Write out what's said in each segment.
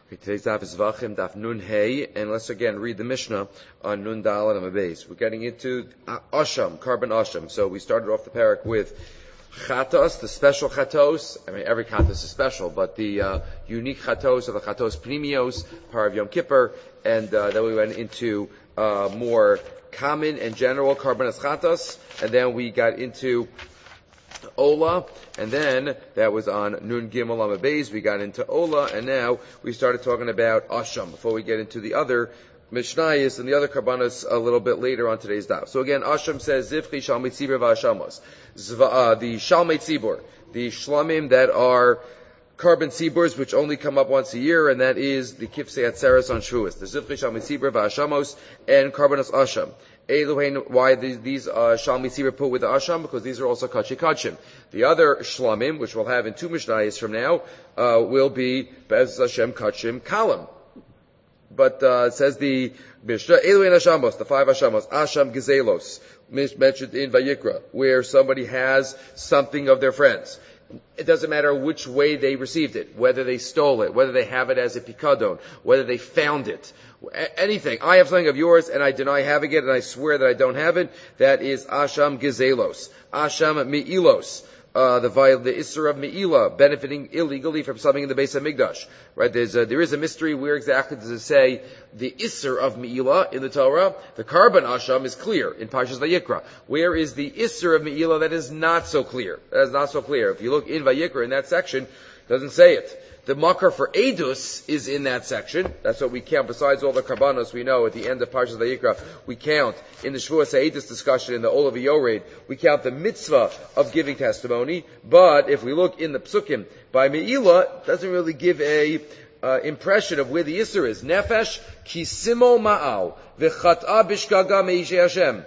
Okay, today's daf is Vachim, daf Nun Hey, and let's again read the Mishnah on Nun Dal and Amabez. We're getting into Asham, carbon Asham. So we started off the parak with Chatos, the special Chatos. I mean, every Chatos is special, but the unique Chatos of the Chatos Pnimios, Par of Yom Kippur, and then we went into more common and general Karbanas Chatos, and then we got into Ola, and then that was on Nun Gimel Amabez. We got into Ola, and now we started talking about Asham before we get into the other Mishnayos and the other Karbanos a little bit later on today's daf. So again, Asham says Zivchi Shalmei Tzibur v'Ashamos. The Shalmei Tzibur, the Shlamim that are carbon tziburs, which only come up once a year, and that is the Kifsei Atzeres on Shavuos. The Zivchi Shalmei Tzibur v'Ashamos and Karbanos Asham. Eluhain, why these Shalmei Tzibur put with the Asham? Because these are also Kachi Kachim. The other Shlamim, which we'll have in two Mishnayos from now, will be Bez Hashem Kachim Kalam. But it says the Mishnah, Eluhain Ashamos, the five Ashamos, Asham Gezelos, mentioned in Vayikra, where somebody has something of their friends. It doesn't matter which way they received it, whether they stole it, whether they have it as a pikadon, whether they found it, anything. I have something of yours and I deny having it and I swear that I don't have it. That is Asham Gezelos. Asham Me'ilos. The Isser of Me'ilah, benefiting illegally from something in the base of Migdash. Right? There is a mystery. Where exactly does it say the Isser of Me'ilah in the Torah? The carbon Asham is clear in Parshas Vayikra. Where is the Isser of Me'ilah that is not so clear? That is not so clear. If you look in Vayikra in that section, it doesn't say it. The makar for Edus is in that section. That's what we count. Besides all the karbanos we know at the end of Parshas Vayikra, we count in the Shavuos Edus discussion in the Olav Yored, we count the mitzvah of giving testimony. But if we look in the psukim by Me'ilah, it doesn't really give a impression of where the Yisr is. Nefesh kisimo ma'al v'chat'a bishgaga me'ishe Hashem.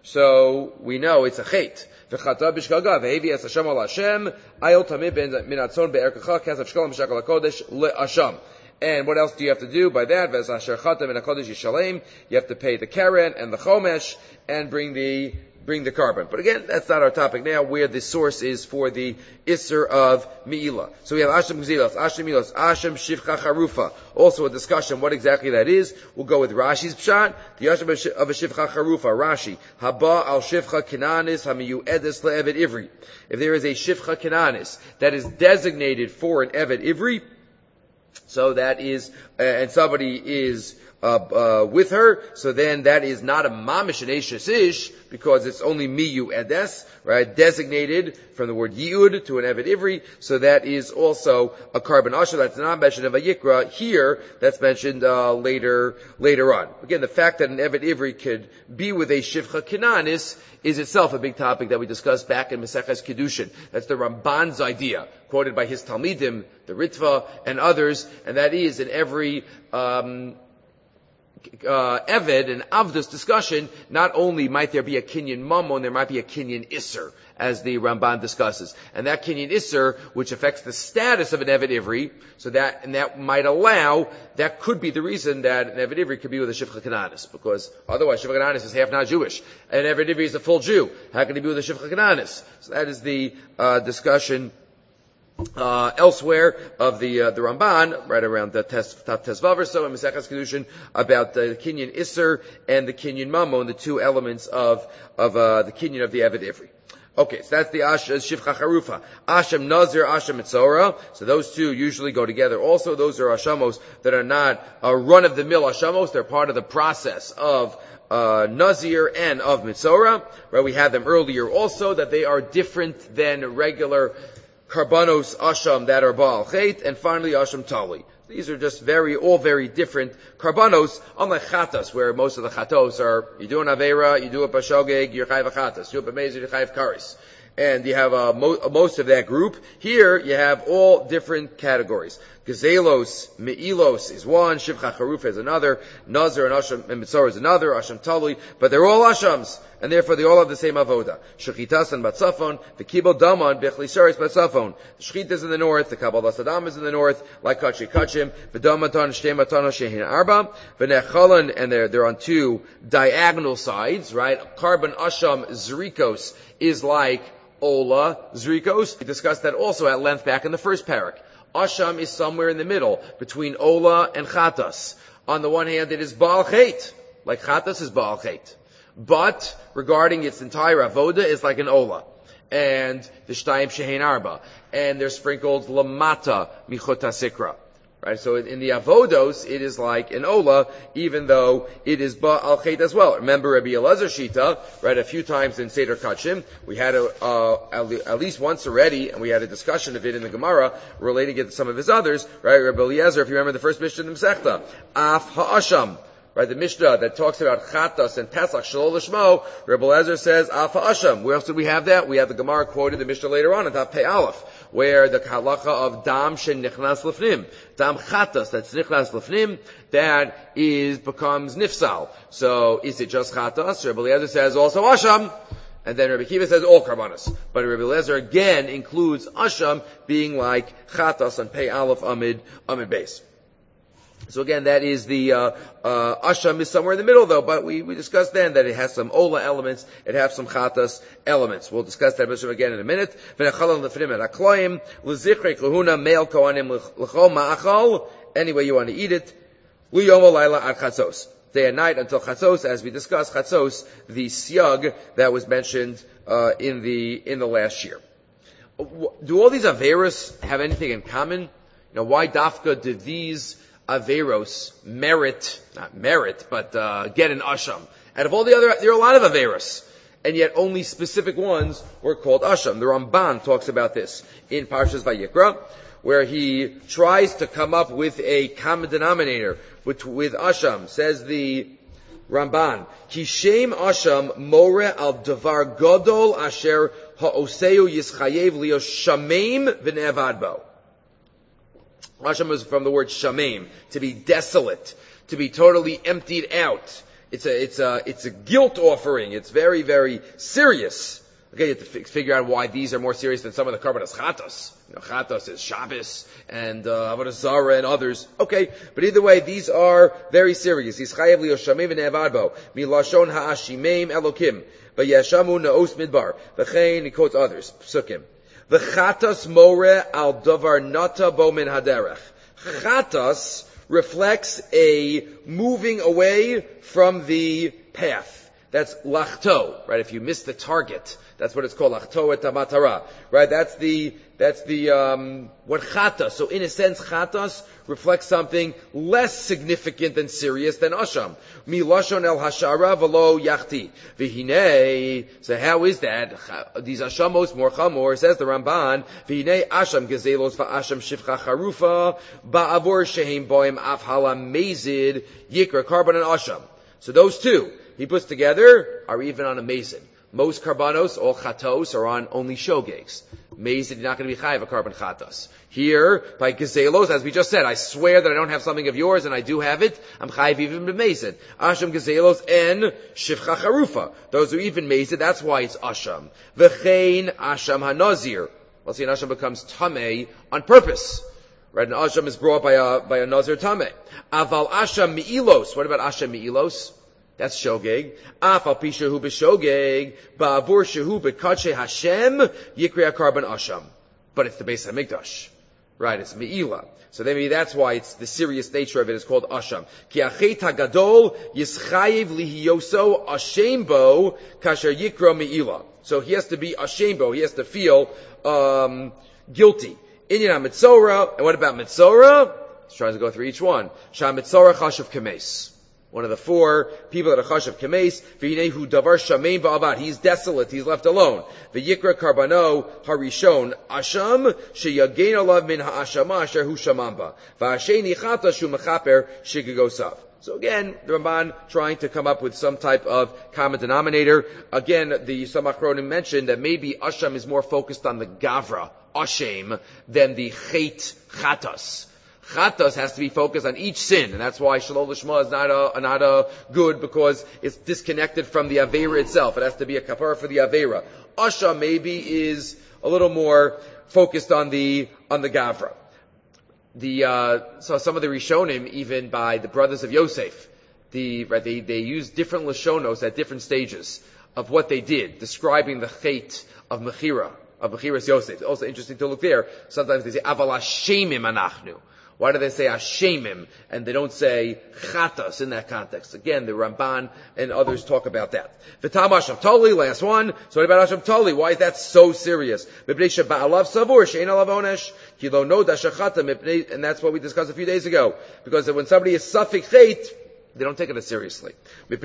So we know it's a chait. V'chata b'shgaga v'hevi es Hashem al Hashem ayol tamid ben minatzon be'erkacha kesav shkolam b'shakal hakodesh le'asham. And what else do you have to do by that? V'es asher chata min hakodesh yishalem. You have to pay the keren and the chomesh and bring the carbon. But again, that's not our topic now, where the source is for the Isser of Me'ilah. So we have Asham Gzilos, Asham Milos, Asham Shivcha Charufa. Also a discussion what exactly that is. We'll go with Rashi's Pshat, the Asham of a Shivcha Charufa, Rashi. Haba al Shivcha Kenanis, Hamiyu Edis le'Eved Ivri. If there is a Shivcha Kenanis that is designated for an Eved Ivri, so that is, and somebody is with her, so then that is not a mamish and eshes ish, because it's only miyu edes, right? Designated from the word yud to an eved ivri, so that is also a carbon asher. That's not mentioned in Vayikra here. That's mentioned later on. Again, the fact that an eved ivri could be with a shivcha kenanis is itself a big topic that we discussed back in Maseches Kedushin. That's the Ramban's idea, quoted by his Talmidim, the Ritva, and others, and that is in every Eved and Avdus discussion, not only might there be a Kinyan Mammon, there might be a Kinyan Isser, as the Ramban discusses. And that Kinyan Isser, which affects the status of an Eved Ivri, so that could be the reason that an Eved Ivri could be with a Shivcha Kananis, because otherwise Shivcha Kananis is half not Jewish. An Eved Ivri is a full Jew. How can he be with a Shivcha Kananis? So that is the discussion elsewhere of the Ramban, right around the Top Tesvav or so in Maseches Kedushin, about the Kinyan Isser and the Kinyan Mammon, the two elements of the Kinyan of the Eved Ivri. Okay, so that's the Shivcha Charufa. Asham Nazir, Asham Mitzora. So those two usually go together. Also, those are Ashamos that are not run-of-the-mill Ashamos. They're part of the process of Nazir and of Mitzora. Right, we had them earlier also, that they are different than regular Karbanos Asham that are Baal Chait, and finally Asham Tali. These are just all very different Karbanos, unlike Chatas, where most of the Chatos are, you do an Aveira, you do a Pashogeg, you're Chayiv Chatas, you do a Bemezer, you're Chayiv Karis. And you have most of that group. Here you have all different categories. Gezelos, Me'ilos is one, Shivcha Charufa is another, Nazir and Asham and Mitzor is another, Asham Talui, but they're all Ashams, and therefore they all have the same avoda. Shechitas and Batzafon, the Kibel Daman, Bechli Sharis Batzafon. The Shechit is in the north, the Kabbalah Saddam is in the north, like Kachi Kachim, V'damatan, Shtematan, Shehin Arba, V'nechalan, and they're on two diagonal sides, right? Carbon Asham Zrikos is like Ola Zrikos. We discussed that also at length back in the first parak. Asham is somewhere in the middle between Ola and Chatas. On the one hand, it is Baal Chet, like Chatas is Baal Chet. But regarding its entire avoda, it's like an Ola. And the Shtayim Shehein Arba. And they're sprinkled Lamata Michota Sikra. Right, so in the avodos, it is like an ola, even though it is ba'al chet as well. Remember Rabbi Elazar Shita, right, a few times in Seder Kachim, we had at least once already, and we had a discussion of it in the Gemara, relating it to some of his others, right, Rabbi Eliezer, if you remember the first Mishnah in the Masechta, Af ha'asham, right, the Mishnah that talks about Chatas and Pesach Shalol Lishmo, Rabbi Eliezer says, Af ha'asham. Where else did we have that? We have the Gemara quoted the Mishnah later on, at Daf Pei Aleph, where the halacha of Dam Shen Nichnas Lefnim, Dam Chatas, that's Nichnas Lefnim, that becomes Nifsal. So, is it just Chatas? Rabbi Eliezer says also Asham, and then Rabbi Kiva says all Karbanos. But Rabbi Eliezer again includes Asham being like Chatas on Pei Aleph Amid Beis. So again, that is the Asham is somewhere in the middle, though. But we discussed then that it has some Ola elements, it has some Chatas elements. We'll discuss that again in a minute. Any way you want to eat it. Day and night until Chatzos, as we discussed, Chatzos, the siyag that was mentioned in the last year. Do all these averos have anything in common? You know, why dafka did these averos get an asham? Out of all the other, there are a lot of averos, and yet only specific ones were called asham. The Ramban talks about this in Parshas Vayikra, where he tries to come up with a common denominator with asham. Says the Ramban, Kishem asham more al davar gadol asher ha'oseu yischayev lio shameim v'ne'avad bo. Asham is from the word shameim, to be desolate, to be totally emptied out. It's a guilt offering. It's very, very serious. Okay, you have to figure out why these are more serious than some of the karbanos chatos. You know, chatos is Shabbos and Avodah Zarah and others. Okay, but either way, these are very serious. Yischayev lio shameim v'ne'avad bo milashon ha'ashimeim elokim v'yashamu na'os midbar v'chein, he quotes others psukim. V'chatas more al davar nata bo min haderech. Chatas reflects a moving away from the path. That's lachto, right? If you miss the target, that's what it's called, lachto et hamatara, right? That's the what chatas. So in a sense, chatas reflects something less significant and serious than asham. Mi lashon el hashara v'lo yachti. V'hinei, so how is that? These ashamos more chamor, says the Ramban, v'hinei asham gezelos v'asham shivcha charufa, ba'avor shehem boim af hala mezid, yikra karban and asham. So those two, he puts together, are even on a mason. Most karbanos, all chatos, are on only shogegs. Mason, you're not going to be chayiv a carbon chatos. Here, by gezelos, as we just said, I swear that I don't have something of yours, and I do have it, I'm chayiv even b'mason. Asham gezelos and shivcha charufa. Those who even mason, that's why it's asham. V'chein asham hanazir. Well, see, an asham becomes tamei on purpose. Right, an asham is brought by a nazir tamei. Aval asham mi'ilos. What about asham mi'ilos? That's shogeg. Afal pishahu b'shogeg, ba'avur shehu b'kadshe Hashem, yikri karban asham. But it's the Beis Hamikdash. Right, it's me'ila. So maybe that's why it's the serious nature of it is called asham. Ki achet hagadol yischayev lihiyoso ashem bo kasher yikra me'ila. So he has to be ashem bo. He has to feel guilty. Inyan mitzora. And what about mitzora? He's trying to go through each one. Shah mitzora chashav kames. One of the four people that are chashav kames, v'hinehu davar shamein va'avad. He's desolate. He's left alone. V'yikra karbano harishon asham sheyagein alav min ha'ashama asher hu shamamba. V'asheni chata shu mechaper shigagosav. So again, the Ramban trying to come up with some type of common denominator. Again, the Samachronim mentioned that maybe asham is more focused on the gavra, ashem, than the chet chatas. Chatas has to be focused on each sin, and that's why Shalol Lishma is not a good, because it's disconnected from the Aveira itself. It has to be a kapara for the Aveira. Asha maybe is a little more focused on the Gavra. So some of the Rishonim, even by the brothers of Yosef, they use different Lashonos at different stages of what they did, describing the Chet of Mechira. of Bechiras Yosef. It's also interesting to look there. Sometimes they say, Aval Hashemim Anachnu. Why do they say Hashemim and they don't say Chatas in that context? Again, the Ramban and others talk about that. V'tam Hashem Toli, last one. So what about Hashem Toli? Why is that so serious? And that's what we discussed a few days ago. Because when somebody is Safik Chait, they don't take it as seriously.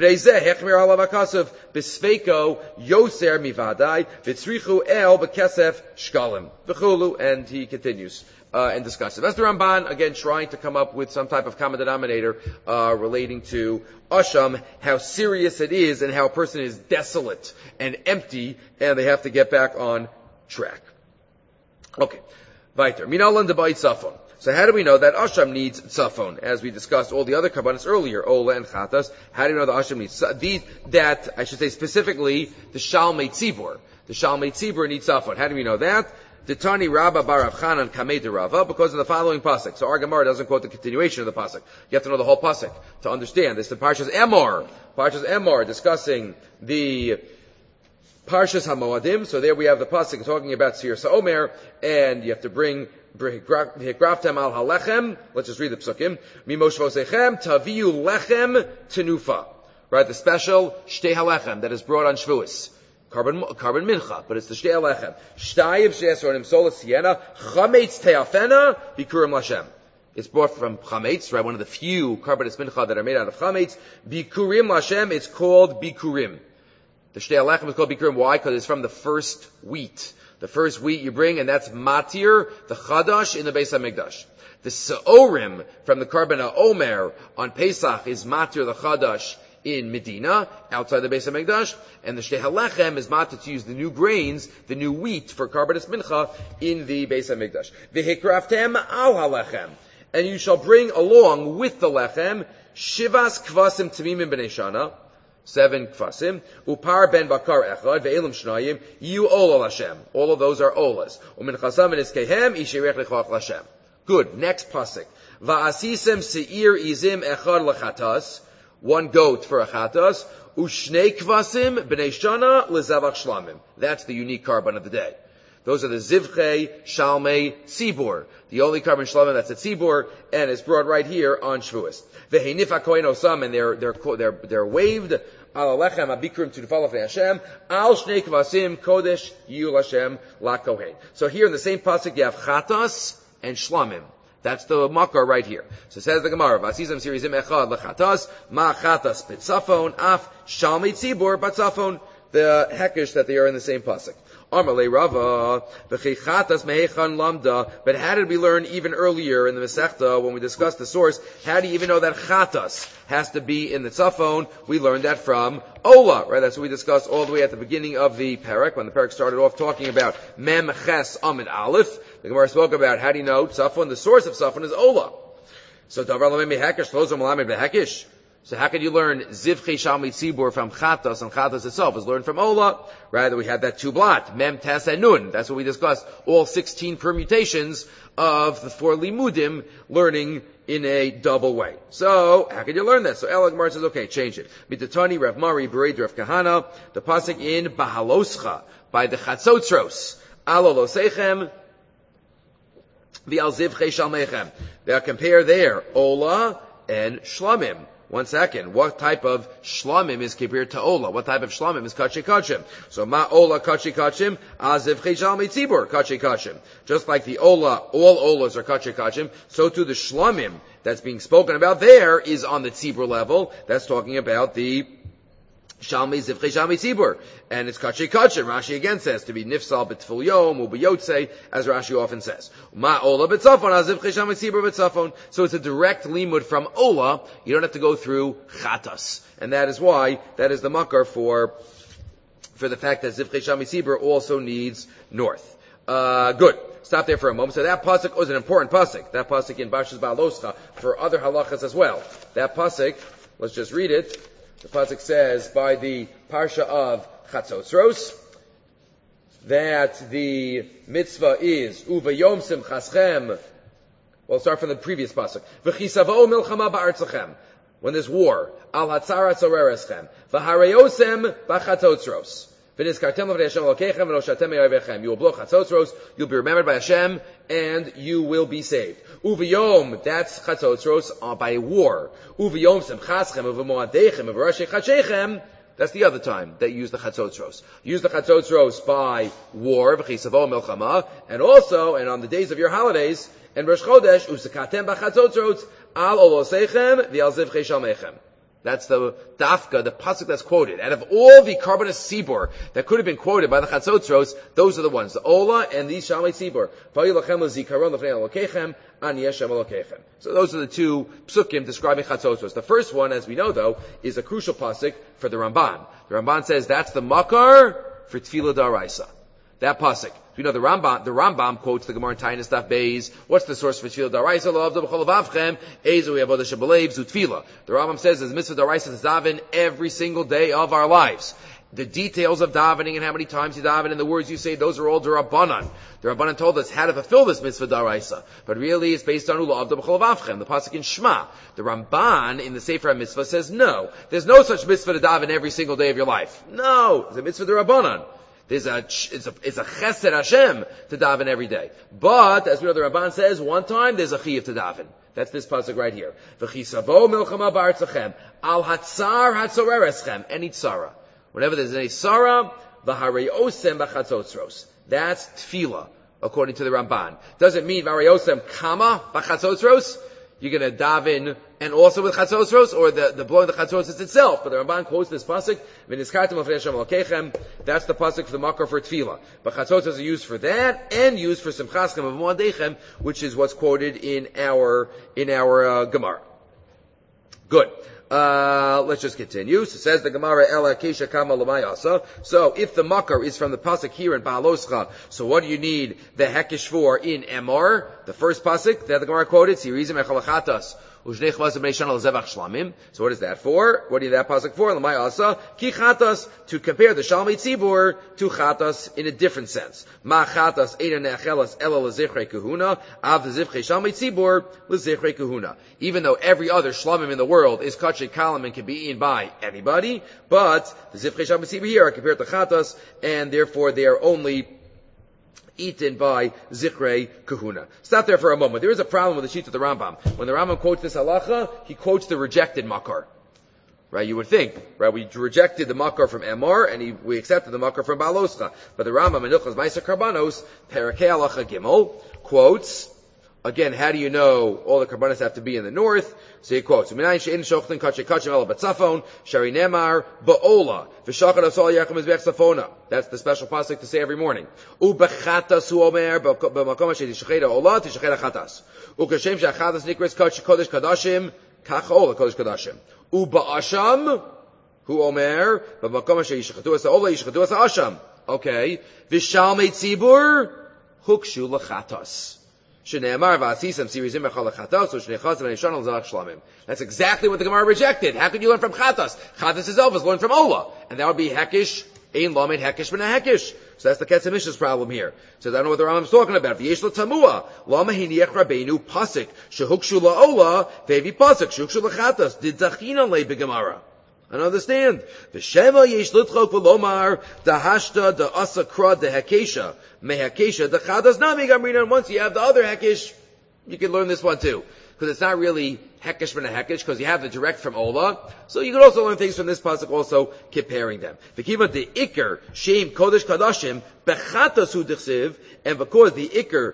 And he continues and discusses. That's the Ramban, again, trying to come up with some type of common denominator relating to Asham, how serious it is and how a person is desolate and empty and they have to get back on track. Okay. Weiter. Minalan debayit safon. So how do we know that Asham needs tzafon? As we discussed all the other karbanos earlier, Ola and Chatas, how do we know that Asham needs that, I should say specifically, the Shalmei Tzibur. The Shalmei Tzibur needs tzafon. How do we know that? The Tani Rabba Bar Rav Chanan Kamei de Rava, because of the following pasuk. So our Gemara doesn't quote the continuation of the pasuk. You have to know the whole pasuk to understand. This is the Parshas Emor. Parshas Emor discussing the Parshas HaMoadim. So there we have the pasuk talking about Sir Sa'omer, and you have to bring Hikraftem al halechem. Let's just read the psukim. Mimoshvosechem taviu lechem tenufa. Right, the special shtei halechem that is brought on Shavuos. Carbon mincha, but it's the shtei halechem. Shtayim she'esronim sola siena chametz teafena bikurim lashem. It's brought from chametz, right? One of the few karbanis mincha that are made out of chametz. Bikurim lashem. It's called bikurim. The shtei halechem is called bikurim. Why? Because it's from the first wheat. The first wheat you bring, and that's matir, the chadash, in the Beis HaMikdash. The se'orim from the Karban HaOmer on Pesach is matir, the chadash, in Medina, outside the Beis HaMikdash, and the shtei halechem is matir to use the new grains, the new wheat for karbanis mincha in the Beis HaMikdash. V'hikraftem al halechem. And you shall bring along with the lechem, shivas kvasim tamimim b'nei shana, 7 kvasim, upar ben bakar echad, ve'elim shnayim, you ola Hashem. All of those are olas. Umin chasam and iskehem, ishirech lechach Hashem. Good. Next pasuk. Va'asisem se'ir izim echad lechatas, 1 goat for a chatas, ushnei kvasim b'nei shana lezavach shlamim. That's the unique carbon of the day. Those are the zivchei, shalmei, tzibur. The only carbon shlamim that's a tzibur, and it's brought right here on Shavuos. V'heinifa kohen osam, and they're waved. Al alechem abikrim to follow Hashem. Al shnei kvasim kodesh yul Hashem la kohen. So here in the same pasuk you have chatas and shlamim. That's the makar right here. So it says the Gemara, Vasizam sirizim echad lechatas, ma chatas b'tzafon, af shalmei tzibur b'tzafon. The hekesh that they are in the same pasuk. Amalei Rava, v'chichatas mehechan lamda. But how did we learn even earlier in the Masechta when we discussed the source? How do you even know that chatas has to be in the tzafon? We learned that from Ola, right? That's what we discussed all the way at the beginning of the parak, when the parak started off talking about Mem Ches Amid Aleph. The Gemara spoke about how do you know tzafon? The source of tzafon is Ola. So Davar Lamei Hekesh Tlozom Lamed Behekesh. So how can you learn Zivchei Shalmei Tzibur from Chatas, and Chatas itself is learned from Ola? Rather, we have that 2 blot, Mem, Tes, and Nun. That's what we discussed. All 16 permutations of the 4 limudim, learning in a double way. So, how can you learn that? So El Gemara says, okay, change it. Mitatani, Rav Mari, Bered, Rav Kahana, the pasuk in Bahaloscha, by the Chatzotzros. Alo Losechem, V'al Zivchei Shalmeichem. They'll compare there, Ola and Shlamim. 1 second. What type of shlamim is compared to Ola? What type of shlamim is kachi kachim? So ma Ola kachi kachim, aziv cheshalmi tzibur kachi kachim. Just like the Ola, all Olas are kachi kachim, so too the shlamim that's being spoken about there is on the tzibur level. That's talking about the Shalmei Zivchei Shalmei Tzibur. And it's Kachi Kachim. Rashi again says to be Nifsal B'Tful Yom, U'B'Yotzei, as Rashi often says. Ma Ola B'Tzafon, Azivchei Shalmei Tzibur B'Tzafon. So it's a direct limud from Ola. You don't have to go through Chatas. And that is why, that is the makar for the fact that Zivchei Shalmei Tzibur also needs north. Good. Stop there for a moment. So that pasuk was an important pasuk. That pasuk in Parshas Ba'aloscha for other halachas as well. That pasuk, let's just read it. The pasuk says by the parsha of Chatzotzros that the mitzvah is uvayom simchaschem. Well, start from the previous pasuk. V'chisavo milchama ba'artzachem. When there's war, al hatzara tzorereschem. V'harayosem b'chatzotzros. You will blow chatzotzros, you'll be remembered by Hashem, and you will be saved. Uviyom, that's chatzotzros by war. Uviyom semchaschem, uvemoadechem, uverashei chadshechem, that's the other time that you use the chatzotzros. Use the chatzotzros by war, v'chisavo milchama, and also, and on the days of your holidays, and Rosh Chodesh, usakatem b'chatzotzros, al olosechem, v'al zivchei shalmechem. That's the dafka, the pasuk that's quoted. Out of all the karbanos sibor that could have been quoted by the chatzotzros, those are the ones, the ola and these shalmei sibor. So those are the two psukim describing chatzotzros. The first one, as we know though, is a crucial pasuk for the Ramban. The Ramban says that's the makar for tefillah daraisa. That pasuk. You know the Rambam quotes the Gemara in Taanis Daf Beis. What's the source for tefillah daraisa? Lo avdu b'chol avavchem ezu yavodah shebelev zu tefillah. The Rambam says there's mitzvah daraisa to daven every single day of our lives. The details of davening and how many times you daven and the words you say, those are all D'Rabbanan. The Rabbanan told us how to fulfill this mitzvah daraisa. But really it's based on Ula Avda B'chol Avavchem, the pasuk in Shema. The Ramban in the Sefer HaMitzvah says no. There's no such mitzvah to daven every single day of your life. No. It's a mitzvah D'Rabbanan. It's a chesed Hashem to daven every day. But, as we know, the Ramban says, one time there's a chiyuv to daven. That's this pasuk right here. V'chisavo milchama ba'artzachem, al hatzar hatzorereschem, any tzara. Whenever there's any tzara, v'harayosem b'chatzotzros. That's tefillah, according to the Ramban. Doesn't mean v'harayosem kama b'chatzotzros. You're going to daven and also with chatzotzros, or the blowing the chatzotzros itself. But the Ramban quotes this pasuk, that's the pasuk for the makar for tefillah. But chatzotzros are used for that, and used for simchaschem of moadechem, which is what's quoted in our Gemara. Good. Let's just continue. So says the Gemara, Ela Kesha Kama Lamayasa. So if the makar is from the pasuk here in Baaloscha, so what do you need the hekesh for in Emor? The first pasuk that the Gemara quoted, Sirizim Echalachatas. So what is that for? What do you need that pasuk for? Lamayasa ki chatas, to compare the shalmei tzibur to chatas in a different sense. Ma chatas eina ne'achelas ela lezichrei kahuna, av lezichrei shalmei tzibur lezichrei kahuna. Even though every other shlamim in the world is kachay kalam and can be eaten by anybody, but the zichrei shalmei tzibur here are compared to chatas, and therefore they are only eaten by Zichrei Kahuna. Stop there for a moment. There is a problem with the sheet of the Rambam. When the Rambam quotes this halacha, he quotes the rejected makar. Right? You would think, right? We rejected the makar from Emor, and we accepted the makar from Baaloscha. But the Rambam in Hilchos Ma'aser Karbanos, Perakei Halacha Gimel, quotes, again, how do you know all the karbanos have to be in the north? So he quotes, that's the special pasuk to say every morning. Okay. That's exactly what the Gemara rejected. How could you learn from Chatas? Chatas itself is learned from Ola. And that would be Hekish, Ein Lamed Hekish Ben Hekish. So that's the Ketz HaMishnah's problem here. So I don't know what the Rambam's talking about. V'yesh lo tamua. Lama hiniach Rabbeinu pasik. Shehukshu la'ola. Vevi pasik. Shehukshu l'chatas. Did Zachina lei beGemara. I don't understand. V'sheva yesh litchok v'lomar dahashta da'asa kra dehekesha mehekesha dechadas nami gamrina. And once you have the other hekesh, you can learn this one too. Because it's not really hekesh ben a hekesh, because you have the direct from Ola. So you can also learn things from this pasuk, also comparing them. V'kiva the ikar shem kodesh kadashim bechatas hu dichsiv, and because the ikar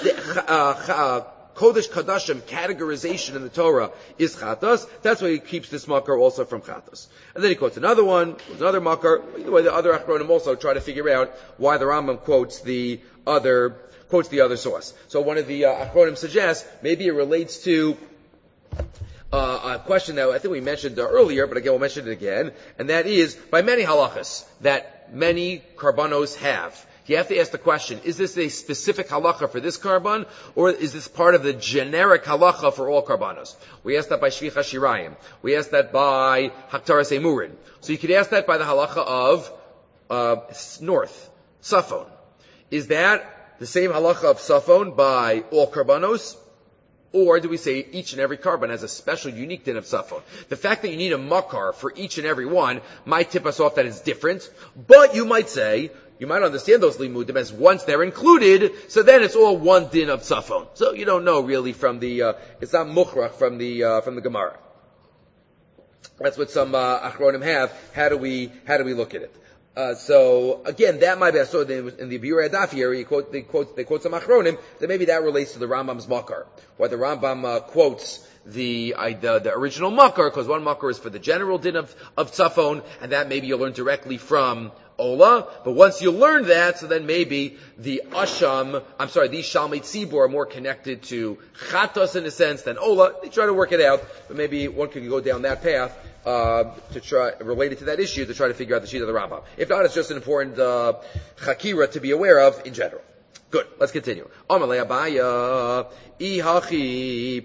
Kodesh Kadashim categorization in the Torah is Chatas. That's why he keeps this makar also from Chatas. And then he quotes another one, another makar. Either way, the other Achronim also try to figure out why the Rambam quotes the other source. So one of the Achronim suggests maybe it relates to a question that I think we mentioned earlier, but again we'll mention it again, and that is by many halachas that many karbanos have. You have to ask the question, is this a specific halacha for this karban, or is this part of the generic halacha for all karbanos? We asked that by Shvicha Shirayim. We asked that by Haktaras Emurin. So you could ask that by the halacha of north, Safon. Is that the same halacha of Safon by all karbanos? Or do we say each and every carbon has a special, unique din of safon? The fact that you need a makar for each and every one might tip us off that it's different, but you might say, you might understand those limudim as once they're included, so then it's all one din of safon. So you don't know really from the, it's not mukhrach from the Gemara. That's what some achronim have. How do we look at it? So again, that might be so. In the Biur Adaf here, they quote some achronim that maybe that relates to the Rambam's makar. Why the Rambam quotes the original makar, because one makar is for the general din of tzafon, and that maybe you'll learn directly from Ola, but once you learn that, so then maybe these Shalmei Tzibur are more connected to Chatos in a sense than Ola. They try to work it out, but maybe one could go down that path, to try, related to that issue, to try to figure out the sheet of the Rambam. If not, it's just an important, Chakira to be aware of in general. Good, let's continue. Amalei Abaya, Ihachi.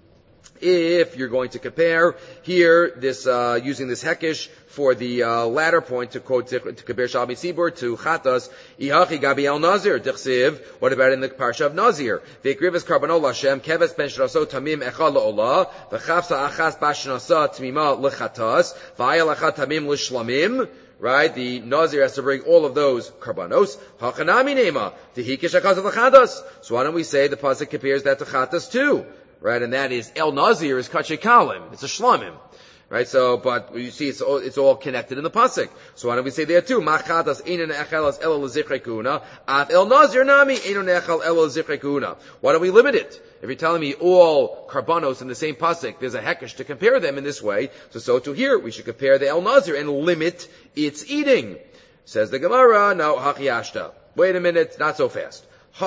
If you're going to compare here, this using this hekish for the latter point to quote to compare Shalmei Tzibur to Chatas, Ihachi Gabi El Nazir Dichsiv. What about in the parsha of Nazir? V'ikrivis Karbanol Hashem Keves Ben Shraso Tamim Echad LaOlah V'Chavsa Achas Bashnasa Tmima LeChatas V'Ayal Achad Tamim LeShlamim. Right, the Nazir has to bring all of those karbanos. Hachanami Nema Tehikish Achaz LeChatas. So why don't we say the pasuk compares that to Chatas too? Right, and that is El Nazir is Kachei Kalim. It's a Shlamim. Right, so, but you see it's all connected in the pasuk. So why don't we say there too? Machatas einon echelas elo lezichrei kuna. At El Nazir nami einon echel elo lezichrei kuna. Why don't we limit it? If you're telling me all karbanos in the same pasuk, there's a hekesh to compare them in this way. So to here, we should compare the El Nazir and limit its eating. Says the Gemara, now hachiyashta. Wait a minute, not so fast.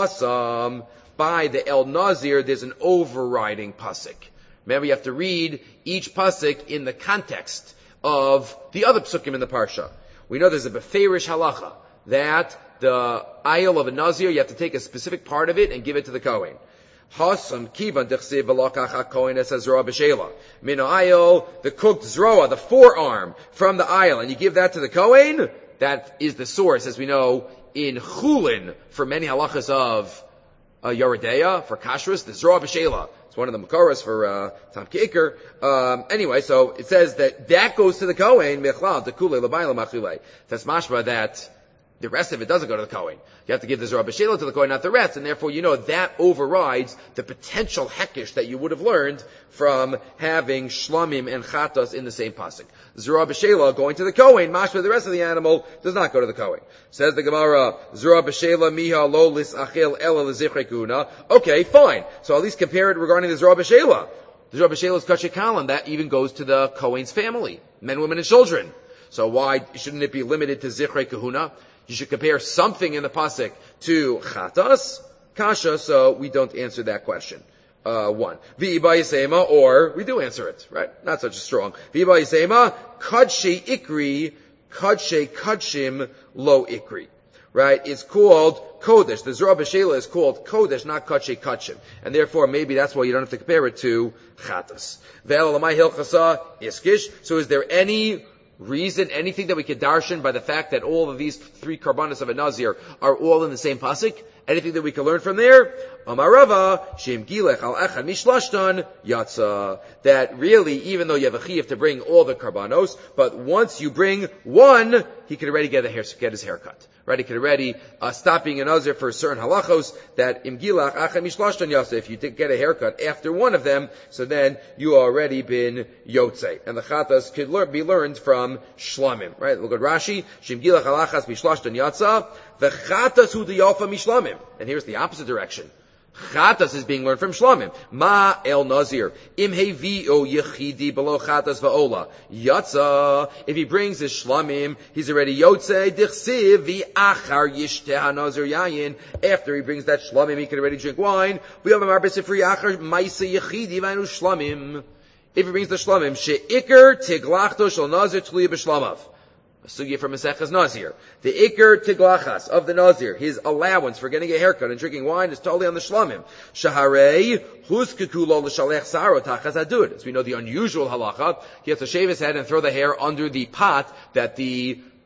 Hasam. By the El Nazir, there's an overriding pasuk. Remember, you have to read each pasuk in the context of the other psukim in the parsha. We know there's a beferish halacha that the ayil of a Nazir, you have to take a specific part of it and give it to the Kohen. Hasam kivan dechsev v'lakach ha-Kohen es hazroa b'sheila. Min ayil, the cooked zroa, the forearm from the ayil, and you give that to the Kohen. That is the source, as we know, in Chulin for many halachas of Yoredeya, for Kashrus, the Zroa B'Sheila. It's one of the Makoras for Tam Ki'ikr. Anyway, so it says that goes to the Kohen, Mechlal, Tekule, L'bayla, Machile. That's mashma that the rest of it doesn't go to the Kohen. You have to give the Zroa B'Sheila to the Kohen, not the rest, and therefore you know that overrides the potential hekish that you would have learned from having Shlamim and Chatos in the same pasuk. Zroa B'Sheila going to the Kohen, mashma the rest of the animal does not go to the Kohen. Says the Gemara, Zroa B'Sheila miha lo lisachil ela lezichrei kuna. Okay, fine. So at least compare it regarding the Zroa B'Sheila. The Zroa B'Sheila is Kachei Kalim. That even goes to the Kohen's family, men, women, and children. So why shouldn't it be limited to Zichrei Kahuna? You should compare something in the pasuk to Chatas, Kasha, so we don't answer that question. One. V'iba Yisema, or we do answer it, right? Not such a strong. V'iba Yisema, Kadshe Ikri, Kadshe Kadshim Lo Ikri. Right? It's called Kodesh. The Zroa B'Sheila is called Kodesh, not Kadshe Kadshim. And therefore, maybe that's why you don't have to compare it to Chatas. Ve'el Lamai Hilchasa Iskish. So is there any reason, anything that we could darshan by the fact that all of these three karbanos of a Nazir are all in the same pasuk? Anything that we can learn from there? Amarava, Shem Gilech al Echad Mishlashtan, Yatsa. That really, even though you have a chiyuv to bring all the karbanos, but once you bring one, he could already get his haircut. Right? He could already stop being a Nazir for certain halachos, that Im Gilech Echad Mishlashtan Yatsa. If you did get a haircut after one of them, so then you already been Yotzei. And the chatas could be learned from Shlamim. Right? Look at Rashi, Shem Gilech al Echad Mishlashtan Yatsa, the chatas hu diyofa mishlamim. And here's the opposite direction. Chatas is being learned from Shlamim. Ma el Nazir. Im hevi'o yechidi below chatas va'ola. Yatsa. If he brings his Shlamim, he's already Yotzei. Dichsiv v'achar yishteh ha-Nazir yayin. After he brings that Shlamim, he can already drink wine. V'yomar b'sifri achar maisa yechidi v'anu Shlamim. If he brings the Shlamim, she'ikr tiglachto shel Nazir tluya b'shlamav. A sugya from Maseches Nazir. The Iker Tiglachas of the Nazir, his allowance for getting a haircut and drinking wine is totally on the Shlamim. Shaharei, Huskekulo l'shalech saro tachas adud. As we know the unusual halacha, he has to shave his head and throw the hair under the pot that the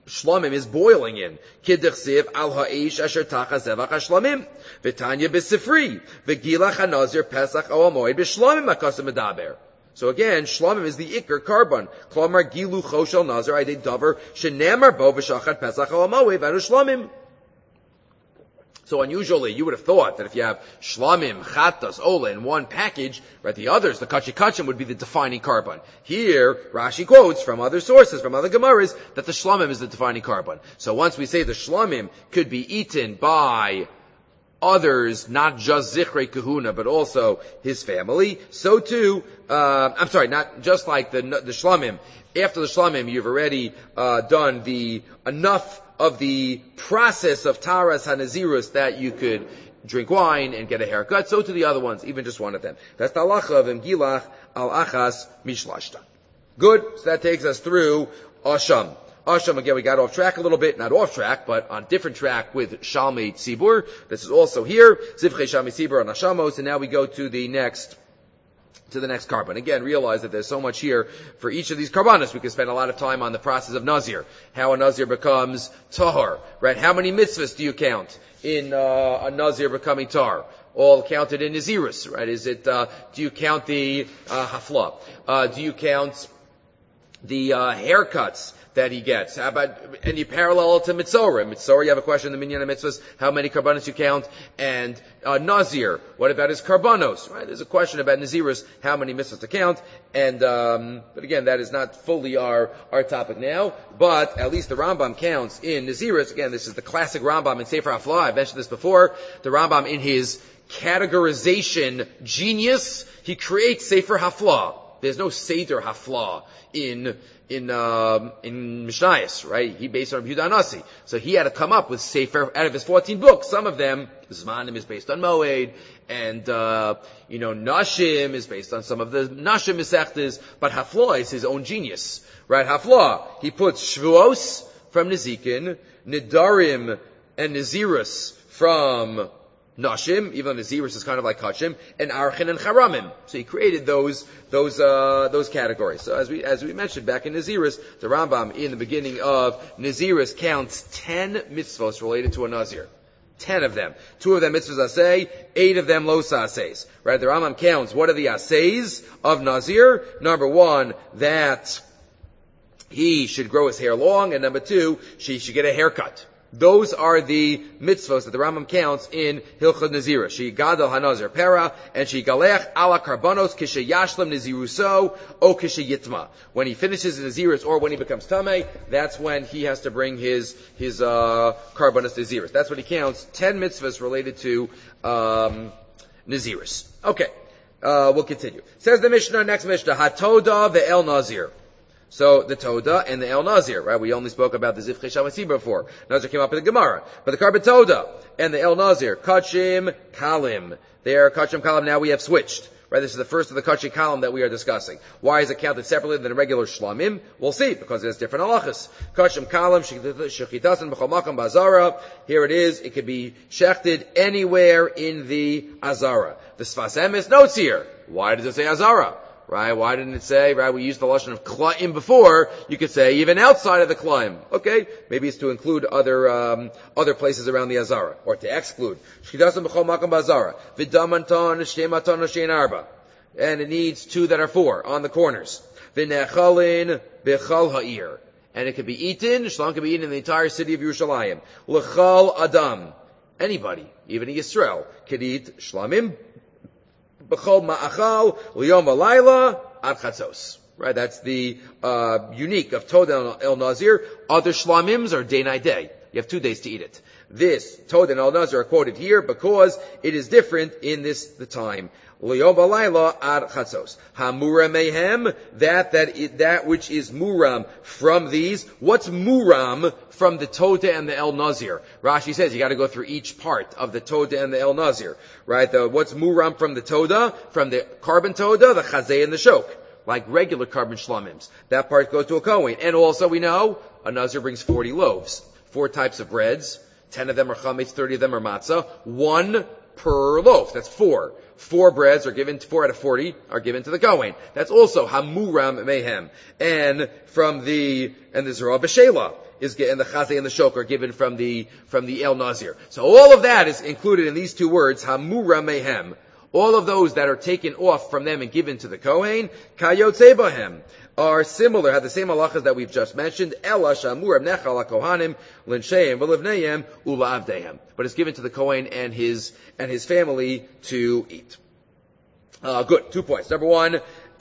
Shlamim is boiling in. Kidchsiv al ha'ish asher tachas zevach hashlamim. V'tanya b'sifri. V'gilach hanazir pesach o amoid b'shlamim akasim medaber. So again, shlamim is the ikar carbon. Klomar gilu choshel nazir aydei davar shenemar bo v'shachat pesach o amoid v'anu shlamim. So unusually, you would have thought that if you have shlamim, chatas, ola in one package, right, the others, the kachikachim, would be the defining carbon. Here, Rashi quotes from other sources, from other gemaras, that the shlamim is the defining carbon. So once we say the shlamim could be eaten by others, not just Zichrei Kahuna, but also his family, so too, not just like the shlamim. After the shlamim, you've already done enough of the process of Taras HaNazirus that you could drink wine and get a haircut, so to the other ones, even just one of them. That's the halacha of Imgilach al Achas Mishlashta. Good, so that takes us through Asham. Asham, again, we got off track a little bit, not off track, but on different track with Shalmei Tzibur. This is also here, Zivchei Shalmei Tzibur on Ashamos, and now we go to the next carbon. Again, realize that there's so much here for each of these carbonos. We could spend a lot of time on the process of Nazir, how a Nazir becomes Tahor, right? How many mitzvahs do you count in a Nazir becoming Tahor? All counted in Nazirus, right? Is it, do you count the hafla? Do you count the haircuts that he gets? How about any parallel to Mitzorah? Mitzorah, you have a question in the Minyan Mitzvahs, how many karbanos you count? And Nazir, what about his karbanos? Right? There's a question about Nazirus, how many mitzvahs to count. And but again, that is not fully our topic now. But at least the Rambam counts in Nazirus. Again, this is the classic Rambam in Sefer Haflah. I've mentioned this before. The Rambam, in his categorization genius, he creates Sefer Haflah. There's no Seder Haflah in Mishnayos, right? He based on Yehuda Nasi. So he had to come up with Sefer, out of his 14 books, some of them, Zmanim is based on Moed, and, Nashim is based on some of the Nashim Mesechtes, but Haflah is his own genius, right? Haflah, he puts Shvuos from Nezikin, Nidarim and Nazirus from Nashim, even though Nazirus is kind of like Kachim, and Archin and Charamim. So he created those categories. So as we mentioned back in Nazirus, the Rambam in the beginning of Nazirus counts 10 mitzvos related to a Nazir. 10 of them. 2 of them mitzvahs asay, 8 of them los asays. Right? The Rambam counts what are the asays of Nazir. Number 1, that he should grow his hair long, and number 2, she should get a haircut. Those are the mitzvos that the Rambam counts in Hilchot Nazirah. She gadol hanazir pera, and she galech ala karbanos kishe yashlam naziruso o kishe yitma. When he finishes his nazirus or when he becomes tamei, that's when he has to bring his karbanos nazirus. That's what he counts. 10 mitzvahs related to nazirus. Okay, we'll continue. Says the Mishnah, next Mishnah, hatoda ve'el nazir. So the Toda and the El Nazir, right? We only spoke about the Zivchei Shamasi before. Nazir came up in the Gemara. But the Karban Toda and the El Nazir, Kachim Kalim. They are Kachim Kalim. Now we have switched. Right? This is the first of the Kachim Kalim that we are discussing. Why is it counted separately than a regular Shlamim? We'll see, because it has different halachas. Kachim Kalim, Shechitasan B'chol Makam B'Azara. Here it is. It could be shechted anywhere in the Azara. The Sfas Emes notes here. Why does it say Azara? Right? Why didn't it say, right, we used the lashon of klaim before, you could say even outside of the klaim. Okay? Maybe it's to include other places around the Azara, or to exclude. Shchidasan b'chol makam b'Azara. V'damantan sh'ematan she'en arba. And it needs 2 that are 4 on the corners. V'nechalin b'chal ha'ir. And it could be eaten, shlam could be eaten in the entire city of Yerushalayim. L'chal adam. Anybody, even a Yisrael, could eat shlamim, b'chol ma'achal, l'yom v'layla, ad chatzos. Right, that's the unique of Toda El Nazir. Other shlamims are day night day. You have 2 days to eat it. This Toda and El Nazir are quoted here because it is different in the time. L'yom v'layla ad chatzos. Hamura mehem, that which is muram from these. What's muram from the Toda and the El Nazir? Rashi says you got to go through each part of the Toda and the El Nazir. Right? What's muram from the Toda? From the Karban Toda, the Chazay and the Shok. Like regular Karban Shlamims. That part goes to a Kohen. And also we know a Nazir brings 40 loaves. 4 types of breads. 10 of them are chametz, 30 of them are matzah. 1 per loaf. That's 4. 4 breads are given, 4 out of 40 are given to the Kohen. That's also hamuram mehem. And there's Zerah B'Shelah. and the chazay and the shok are given from the El Nazir. So all of that is included in these two words, hamura mehem. All of those that are taken off from them and given to the Kohen, kayotze bahem, are similar, have the same halachas that we've just mentioned. Ela shamur nechal kohanim l'nsheim v'livneihem ula'avdehem. But it's given to the Kohen and his family to eat. Good. 2 points. Number one,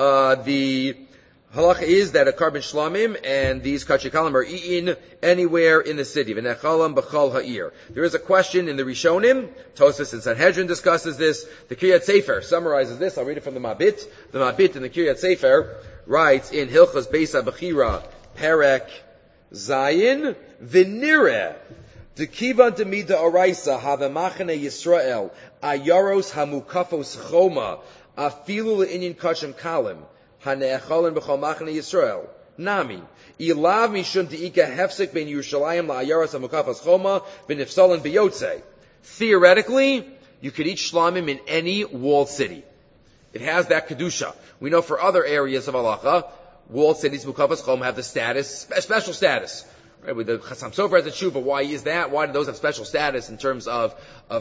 the halacha is that a carbon shlamim and these kachikalim are eaten anywhere in the city. V'nechalam b'chal ha'ir. There is a question in the Rishonim. Tosfos and Sanhedrin discusses this. The Kiryat Sefer summarizes this. I'll read it from the Mabit. The Mabit in the Kiryat Sefer writes in Hilchos Beis HaBechira, Perek Zayin, V'nireh, Dekivan Demida Oraisa, Havemachane Yisrael, Ayaros Hamukafos Choma, Afilu Le'inyin Kachem Kalim, Hane'echolin B'chol Machane Yisrael, Nami, Ilav Mishum De'ika Hefsek Ben Yerushalayim La'ayaros Hamukafos Choma, V'nifsolin B'yotzei. Theoretically, you could eat shlamim in any walled city. It has that kedusha. We know for other areas of halacha, walled cities, mukafas chom, have the status, special status. Right? With the Chassam Sofer has a tshuva. Why is that? Why do those have special status in terms of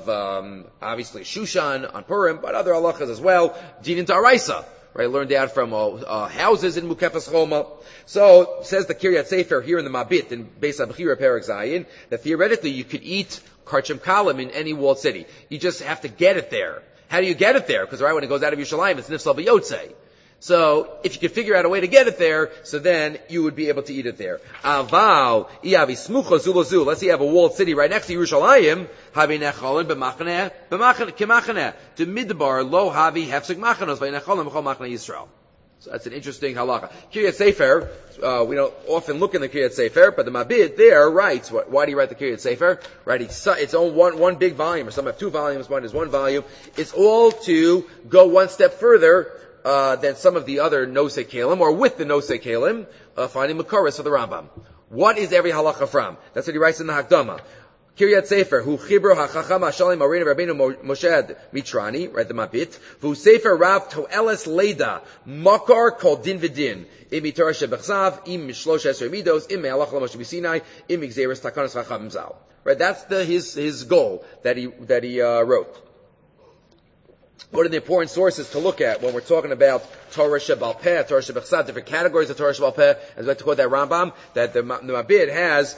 obviously Shushan on Purim, but other halachas as well? Dinin Ta'araisa. Right? Learned out from houses in mukafas choma. So says the Kiryat Sefer here in the Mabit in Beis HaBechira Perek Zayin that theoretically you could eat karchim kalim in any walled city. You just have to get it there. How do you get it there? Because right when it goes out of Yerushalayim, it's nifsal b'yotzei. So if you could figure out a way to get it there, so then you would be able to eat it there. Aval iavi smucha zulazu. Let's say you have a walled city right next to Yerushalayim. Havi necholin b'machaneh k'machaneh to midbar lo havi hefsek machanos v'necholin b'chol machaneh Yisrael. So that's an interesting halacha. Kiryat Sefer, we don't often look in the Kiryat Sefer, but the Mabit there writes, why do you write the Kiryat Sefer? Right, it's own one big volume, or some have two volumes, one is one volume. It's all to go one step further, than some of the other Nosei Kalim, or with the Nosei Kalim, finding Makoros of the Rambam. What is every halacha from? That's what he writes in the Hakdama. Kiryat Sefer, hu chibro hachacham hashalim arena rabbeinu Moshe Mitrani, right, the Mabit, v'hu Sefer Rav Toeles Leda, Makar kol din v'din, im mitorah shebechsav, im mishlosh esrei midos, im me'alach l'moshe b'sinai, im migzeres takanos chacham zal. Right, that's his goal that he wrote. What are the important sources to look at when we're talking about Torah Shebal Peh, Torah Shebechsav, different categories of Torah Shebal Peh, as we like to quote that Rambam, that the Mabit has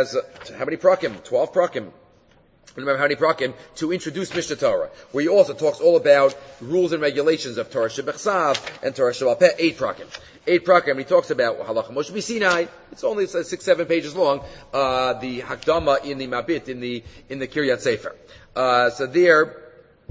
how many prakim? 12 prakim. Remember how many prakim to introduce Mishnah Torah, where he also talks all about rules and regulations of Torah Shebechsav and Torah Shebal Peh, 8 prakim. 8 prakim, he talks about Halacha Moshe B'Sinai. It's only 6-7 pages long. The Hakdama in the Mabit in the Kiryat Sefer. So there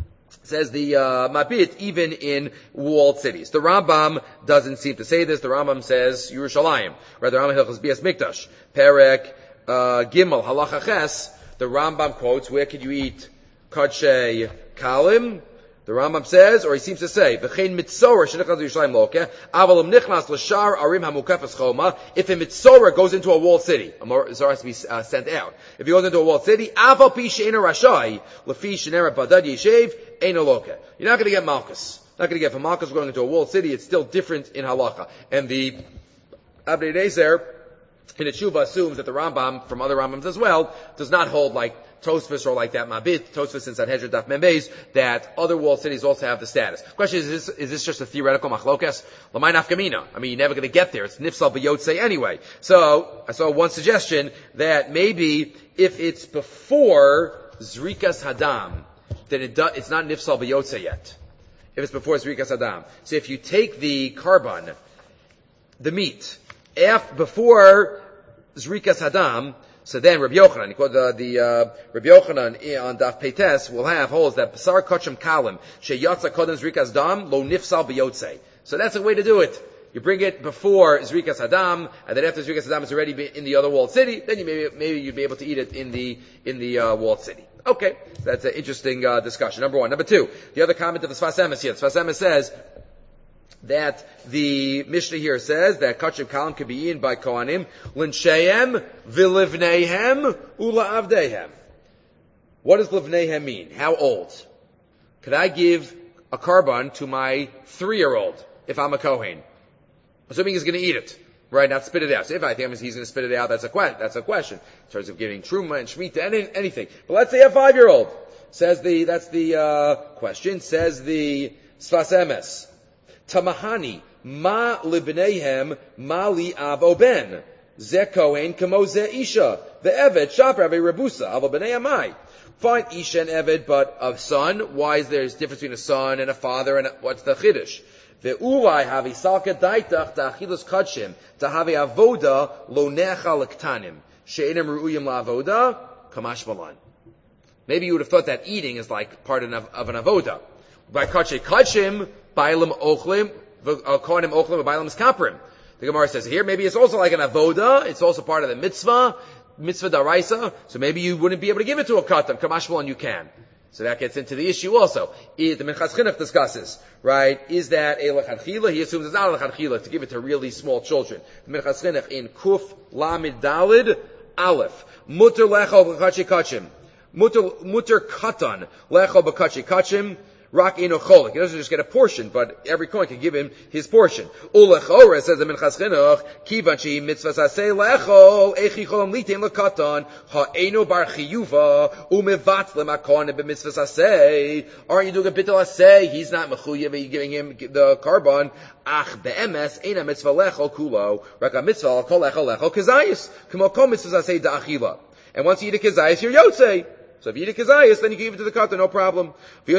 says the Mabit even in walled cities. The Rambam doesn't seem to say this. The Rambam says Yerushalayim. Rather, Rambam Hilchos Bias Mikdash. Perek Gimel Halacha Ches. The Rambam quotes, where can you eat Kodshei Kalim? The Rambam says, or he seems to say, V'chein mitzorah shenichnas Yerushalayim loke, avalim nichnas l'shar arim hamukafas choma. If a mitzorah goes into a walled city, a mitzorah has to be sent out. If he goes into a walled city, aval pi she'ena rashai, lefi shenera badad yeshev, eina loke. You're not going to get malchus. Not going to get, for malchus going into a walled city, it's still different in halacha. And the Abnei Nezer, in the Tshuva, assumes that the Rambam, from other Rambams as well, does not hold like Tosfos or like that Mabit, Tosfos and Sanhedrin Daf Mem Beis, that other walled cities also have the status. Question is this just a theoretical machlokas? L'may nafkamina. I mean, you're never going to get there. It's nifsal b'yotzei anyway. So, I saw one suggestion that maybe if it's before Zrikas Hadam, then it's not nifsal b'yotzei yet. If it's before Zrikas Hadam. So if you take the carbon, the meat, before Zrikas Hadam, so then Rabbi Yochanan, Rabbi Yochanan on Daf Peites will have holds that Basar Kachim Kalim Sheyatza Kodem Zrikas Dam Lo Nifsal B'Yotzei. So that's a way to do it. You bring it before Zrikas Hadam, and then after Zrikas Hadam is already in the other walled city, then maybe you'd be able to eat it in the walled city. Okay, so that's an interesting discussion. Number one. Number two, the other comment of the Sfas Emes here. The Sfas Emes says that the Mishnah here says that Kachim Kalim could be eaten by Kohanim, L'Nsheim, V'Livneihem, Ula'avdehem. What does Livneihem mean? How old? Could I give a carbon to my 3-year-old if I'm a Kohen? Assuming he's going to eat it. Right, not spit it out. So if I think he's going to spit it out, that's a question. In terms of giving truma and shemitah, anything. But let's say a 5-year-old. That's the question. Says the Sfas Emes. Tamahani, ma libneihem, ma li av oben. Ze kohen kamo ze isha. The eved, shapar ave rebusa, avo b'nei amai. Fine, isha and eved, but a son, why is there a difference between a son and a father, and what's the chiddush? Ve'ulai havi salka daitach ta'achilus kachim, ta'havi avoda lo necha l'ktanim, she'enem ru'uyim la'avoda, kamash malan. Maybe you would have thought that eating is like part of an avoda. By kachim, bailam ochlim, kohanim ochlim, bailam skaprim. The Gemara says here, maybe it's also like an avoda, it's also part of the mitzvah daraisa, so maybe you wouldn't be able to give it to a katan, kamash malan you can. So that gets into the issue also. The Minchas Chinuch discusses, right? Is that a lechatchila? He assumes it's not a lechatchila to give it to really small children. The Minchas Chinuch in Kuf Lamid Dalid Aleph. Mutter lecho b'kachi kachim. Mutter katan lecho b'kachi kachim. Rak eno cholik. He doesn't just get a portion, but every coin can give him his portion. Ulechora, says the Minchas Chinuch, kivan shehi mitzvah saseh lecho, echi cholam litain lekatan, ha'eno bar chiyuva, umevat lemakon b'mitzvah saseh. Aren't you doing a bitul aseh? He's not mechuyev, you're giving him the carbon. Ach be'emes, eina mitzvah lecho kulo, rak a mitzvah kol lecho kezayis. K'mo kol mitzvah saseh da'achila. And once you eat a kezayis, you're yotzei. So if you eat a kezayis, then you give it to the katan, no problem.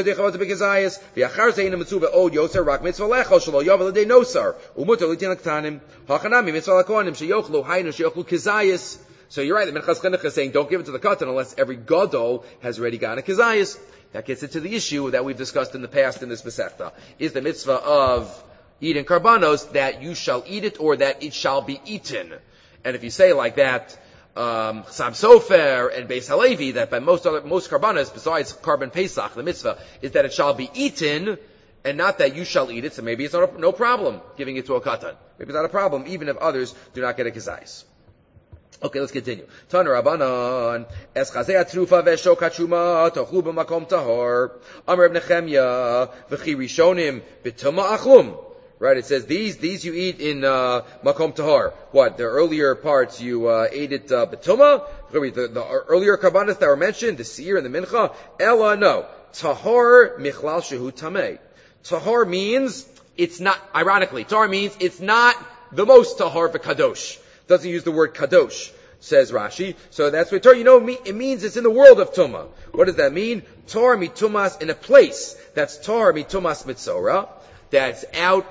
So you're right, the Minchas Chinuch is saying don't give it to the katan unless every gadol has already gotten a kezayis. That gets into the issue that we've discussed in the past in this Masechta. Is the mitzvah of eating karbanos that you shall eat it or that it shall be eaten? And if you say like that, Chassam Sofer and Beis Halevi, that by most karbanos, besides Karban Pesach, the mitzvah, is that it shall be eaten, and not that you shall eat it, so maybe it's no problem giving it to a katan. Maybe it's not a problem, even if others do not get a kezayis. Okay, let's continue. Tana Rabbanan, es chazei atrufa ve'shok ha'truma tochlu b'makom tahor, Amar Reb Nechemya, v'chi rishonim b'tuma achlum. Right, it says these you eat in makom tahor. What? The earlier parts you ate it betuma. The earlier karbanos that were mentioned, the seir and the mincha. Ella no tahor michlal shehu tamei. Tahor means it's not. Ironically, tahor means it's not the most tahor v'kadosh. Doesn't use the word kadosh, says Rashi. So that's what tahor. It means it's in the world of tuma. What does that mean? Tahor mitumas in a place that's tahor mitumas mitzora. That's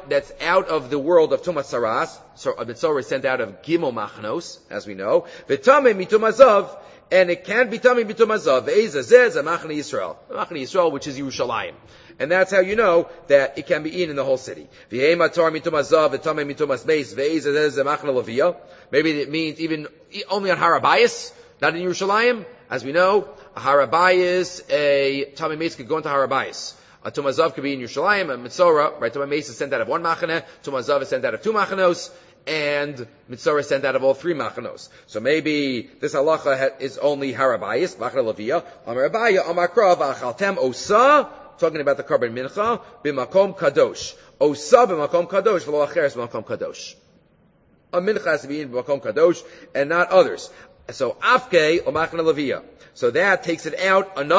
out of the world of Tumas Saras. So a mitzvah is sent out of Gimel Machnos, as we know. V'tamei mitumazav, and it can be tamei mitumazav. Ve'ezazez a Machne Yisrael. Machne Yisrael, which is Yerushalayim. And that's how you know that it can be eaten in the whole city. V'hema tar mitumazav, v'tamei mitumas beis, ve'ezazez a Machne Leviyah. Maybe it means even only on Harabayis, not in Yerushalayim. As we know, a Harabayis, a tamei meis could go into Harabayis. A Tumazav could be in Yerushalayim, a Mitzorah, right? Tumah Meis is sent out of one machaneh, Tumazav is sent out of two machanos, and Mitzorah is sent out of all three machanos. So maybe this halacha is only Harabayis, Machaneh Leviyah, Amar Abaya, Amar Krav, Achaltem Osa, talking about the Karban Mincha, B'makom Kadosh. Osa b'makom Kadosh, v'lo acheres b'makom Kadosh. A Mincha has to be in b'makom Kadosh, and not others. So Afke, or Machaneh Leviyah. So that takes it out to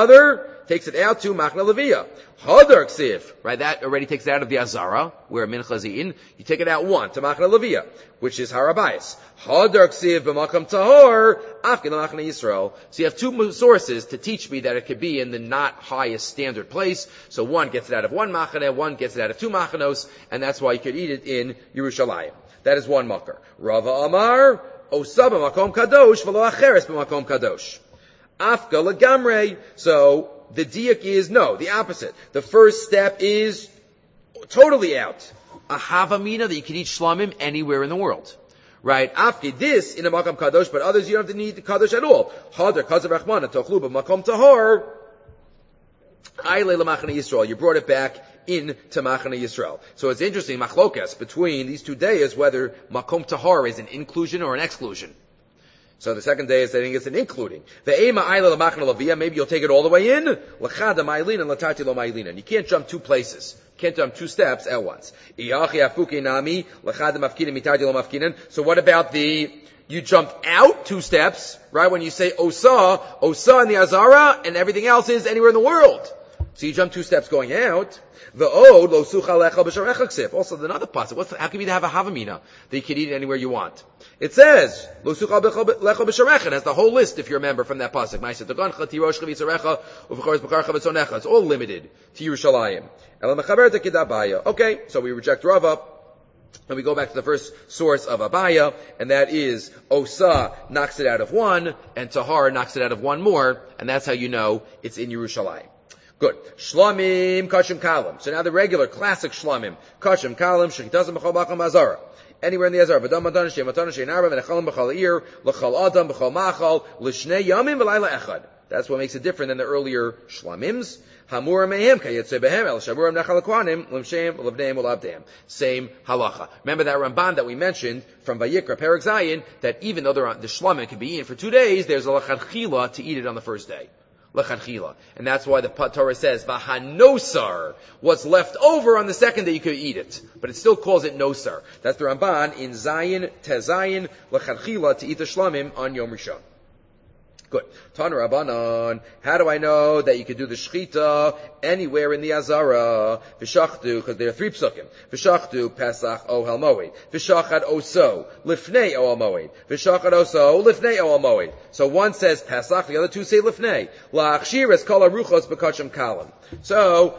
Machaneh Leviyah. Hadar Ksiv, right? That already takes it out of the Azara, where Mincha is eaten. You take it out one to Machaneh Leviyah, which is Harabayis. Hadar Ksiv b'makam tahor, afkin Machaneh Yisrael. So you have two sources to teach me that it could be in the not highest standard place. So one gets it out of one machaneh, one gets it out of two machanos, and that's why you could eat it in Yerushalayim. That is one makar. Rava Amar, Osa b'makom kadosh, v'lo acheres b'makom kadosh. Afka legamrei. So the diak is no, the opposite. The first step is totally out. A havamina that you can eat shlamim anywhere in the world. Right? Afki, this in a makam kadosh, but others you don't have to need the kadosh at all. Hadar kazav rachmana tochlu b'makom tahor. Ayle lemachane Yisrael. You brought it back in to Machaneh Yisrael. So it's interesting, machlokas, between these 2 days, whether makom tahor is an inclusion or an exclusion. So the second day is saying it's an including. Maybe you'll take it all the way in. And you can't jump two places. Can't jump 2 steps at once. So what about you jumped out 2 steps, right? When you say osa in the Azara, and everything else is anywhere in the world. So you jump 2 steps going out. Also, another pasuk. How can you have a havamina that you can eat it anywhere you want? It says, it has the whole list, if you remember from that pasuk. It's all limited to Yerushalayim. Okay, so we reject Rava. And we go back to the first source of Abaya, and that is Osa knocks it out of 1, and Tahar knocks it out of 1 more, and that's how you know it's in Yerushalayim. Good. Shlamim, Kachim, Kalim. So now the regular, classic Shlamim. Kachim, Kalim, Shechitazim, B'chol, Bacham, Azara. Anywhere in the Azara. V'dam, Matan, Shem, Matan, Shem, Arba, V'nechalim, B'chol, Ir, L'chol, Adam, B'chol, Machal, L'shnei, Yamim, V'layla, Echad. That's what makes it different than the earlier Shlamims. Hamura mehem kayetze behem el shavurim nachal kwanim limshem levneim ulavdem. Same halacha. Remember that Ramban that we mentioned from Vayikra Perek Zayin, that even though the shlamim can be eaten for 2 days, there's a lachadchila to eat it on the first day. Lachadchila. And that's why the Torah says vahanosar, what's left over on the second day you could eat it, but it still calls it nosar. That's the Ramban in Zayin Tezayin lachadchila to eat the shlamim on Yom Rishon. Good. Tan Rabbanon. How do I know that you could do the shechita anywhere in the Azara? V'shachtu, because there are 3 psukim. V'shachtu Pesach Ohel Moed. V'shachad Oso Lifnei Ohel Moed. V'shachad Oso Lifnei Ohel Moed. So one says Pesach, the other 2 say Lifnei. La'achshiris kol haruchos b'kachim kalim. So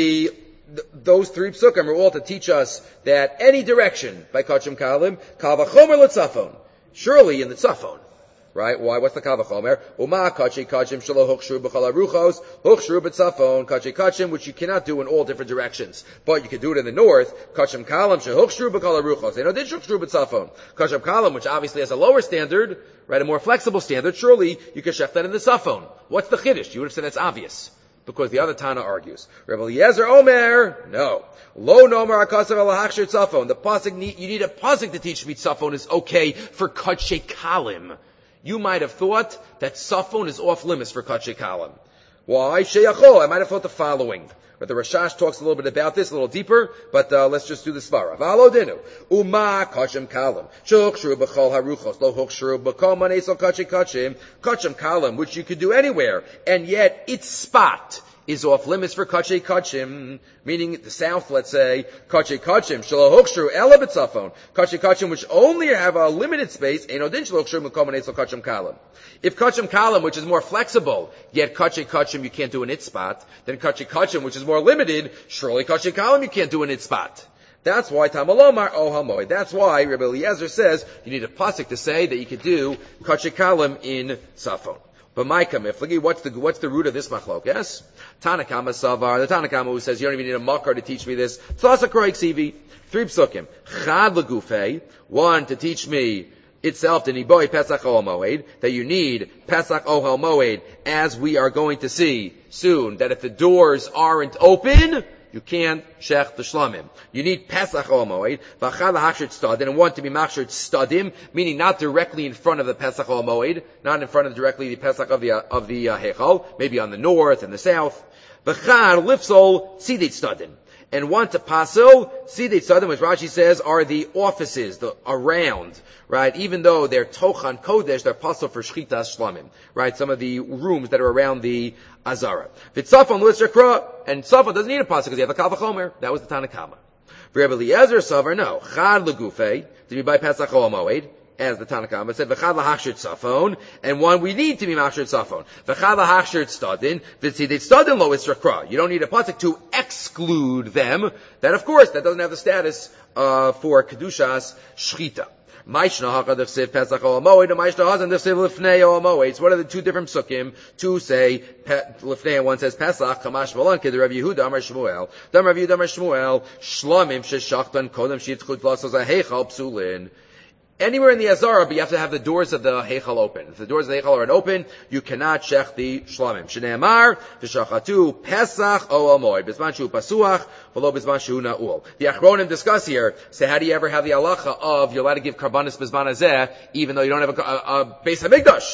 those 3 psukim are all to teach us that any direction by kachim kalim, kal v'chomer l'tzafon. Surely in the tzafon. Right? Why? What's the kavachomer? Uma kachi kachim shelo hochshru b'chol haruchos hochshru b'tzafon kachi kachim, which you cannot do in all different directions, but you can do it in the north. Kachim kalam shehochshru b'chol haruchos. They know did hochshru b'tzafon. Kachim kalam, which obviously has a lower standard, right? A more flexible standard. Surely you can chef that in the tzafon. What's the chiddush? You would have said that's obvious, because the other Tana argues. Rebbe Eliezer Omer, no. Lo nomer akasav alahachshir tzafon. The pasuk you need a pasuk to teach me tzafon is okay for kachi kalim. You might have thought that Safon is off limits for Kachei Kalim. Why? Sheyachol. I might have thought the following. But the Rashash talks a little bit about this, a little deeper, but let's just do the svara. V'alo dinu. Uma kachem kalim. Shochshru b'chol haruchos. Lo hochshru b'kol manesol kachem kachem. Kachem kalim, which you could do anywhere, and yet its spot is off limits for kachem kachem, meaning the south, let's say, kachem kachem, shelo hochshru ela b'tzafon. Kachem kachem, which only have a limited space, ein odin shelo hochshru b'kol manesol kachem kalim. If kachem kalim, which is more flexible, yet kachem kachem you can't do in its spot, then kachem kachem, which is more limited, surely kachem kalim you can't do in its spot. That's why Tamalomar Ohel Moed. That's why Rebbe Eliezer says you need a pasuk to say that you could do kachem kalim in Safon. But Micah Miflagi, what's the root of this machlok? Yes? Tanakama Savar, the Tanakama who says you don't even need a makar to teach me this. Tlasa Kroik Sivi, 3 psukim. Chad Lagufei, 1 to teach me itself, the Niboi Pesach Ohel Moed, that you need Pesach Ohel Moed, as we are going to see soon, that if the doors aren't open, you can't shech the shlamim. You need Pesach Ohel Moed, v'achad lahachshir stadin, and 1 to be machshir stadim, meaning not directly in front of the Pesach Ohel Moed, not in front of directly the Pesach of the Heichal, maybe on the north and the south. V'chad lifsol tzidit stadin. And 1 to pasul, tzidit stadin, which Rashi says are the offices, the around, right? Even though they're tochan kodesh, they're pasul for shchitas shlamim, right? Some of the rooms that are around the Azara. V'tzafon l'tzrakra, and Tzafon doesn't need a pasuk because you have the Kal V'chomer. That was the Tanakama. For Rebbe Eliezer Savar, no. Chad l'gufei, to be by Pesach Ohel Moed, as the Tanakama said, v'chad l'hachshir tzafon, and 1 we need to be machshir tzafon. V'chad l'hachshir tzadin, v'tzidit tzadin lo itzrakra. You don't need a pasuk to exclude them. That, of course, that doesn't have the status for kedushas shchita. Maishna haka d'chsev Pesach Ohel Moed, and Maishna hazan d'chsev Lifnei Ohel Moed. So what are the 2 different psukim? 2 say Lifnei, and 1 says Pesach. Kamash Malan kid Rav Yehuda Amar Shmuel. Dam Rav Yehuda Amar Shmuel. Shlamim sheshachtan kodem shitchut lasos ha'heichal psulin. Anywhere in the Azara, but you have to have the doors of the Heichal open. If the doors of the Heichal aren't open, you cannot shech the shlamim. Shnei Amar, v'shachatu, Pesach, Ohel Moed. Bisman shu pasuach, v'lo bisman shu na'ul. The Achronim discuss here, say how do you ever have the halacha of, you're allowed to give karbanis bisman hazeh, even though you don't have a Beis HaMikdash.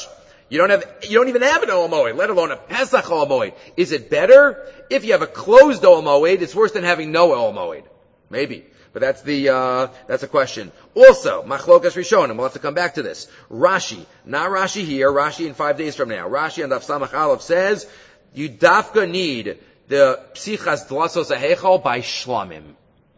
You don't even have an Oel Moed, let alone a Pesach Oel Moed. Is it better? If you have a closed Oel Moed, it's worse than having no Oel Moed. Maybe. But that's a question. Also, Machlokas Rishonim, we'll have to come back to this. Rashi, not Rashi here, Rashi in 5 days from now. Rashi on Daf Samach Aleph says, you dafka need the Psichas Dlasos HaHeichal by Shlamim.